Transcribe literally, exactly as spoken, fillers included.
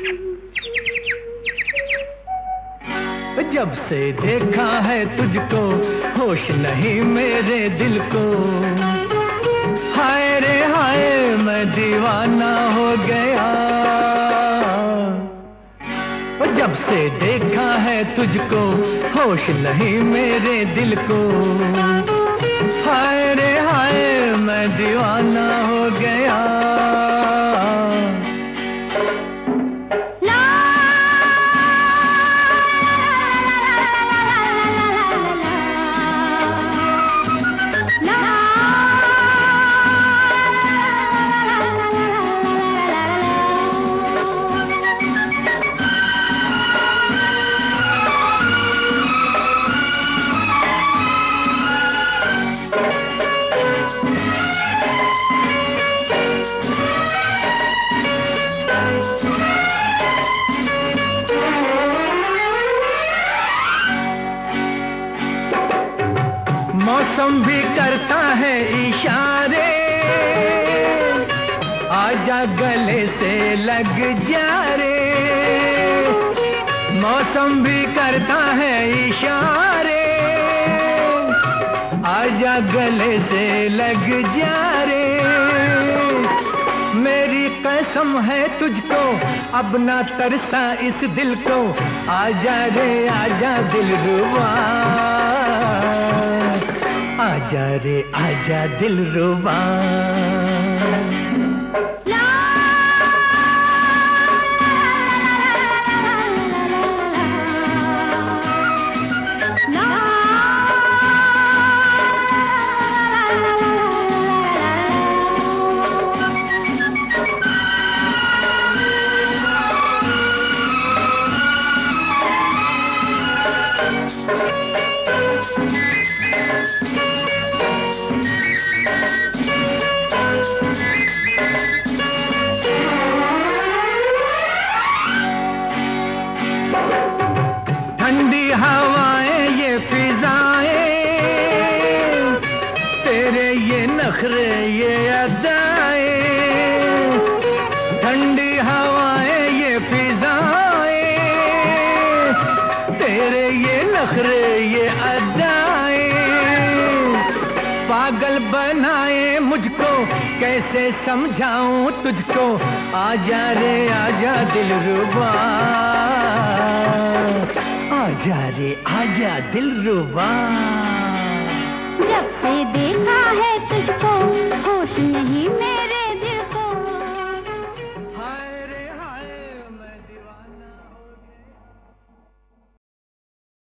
जब से देखा है तुझको होश नहीं मेरे दिल को, हाय रे हाय मैं दीवाना हो गया। जब से देखा है तुझको होश नहीं मेरे दिल को, हाय रे हाय मैं दीवाना हो गया। मौसम भी करता है इशारे, आजा गले से लग जा रे। मौसम भी करता है इशारे, आजा गले से लग जा रे। मेरी कसम है तुझको अब ना तरसा इस दिल को, आजा रे आजा दिलरुबा, आजा रे आजा दिलरुबा। ठंडी हवाएं ये फिजाएं, तेरे ये नखरे ये अदाएं। ठंडी हवाएं ये फिजाएं, तेरे ये नखरे ये अदाएं। पागल बनाए मुझको कैसे समझाऊं तुझको, आजा रे आजा दिलरुबा, आजा रे आजा दिलरुबा। जब से देखा है तुझको होश नहीं मैं